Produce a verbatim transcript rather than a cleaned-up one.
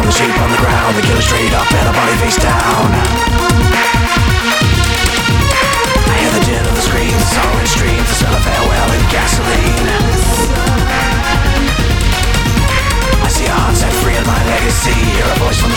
the sheep on the ground, the killer straight up and a body face down. I hear the din of the screams, the sorrow in streams, the smell of farewell and gasoline. I see a heart set free in my legacy, hear a voice from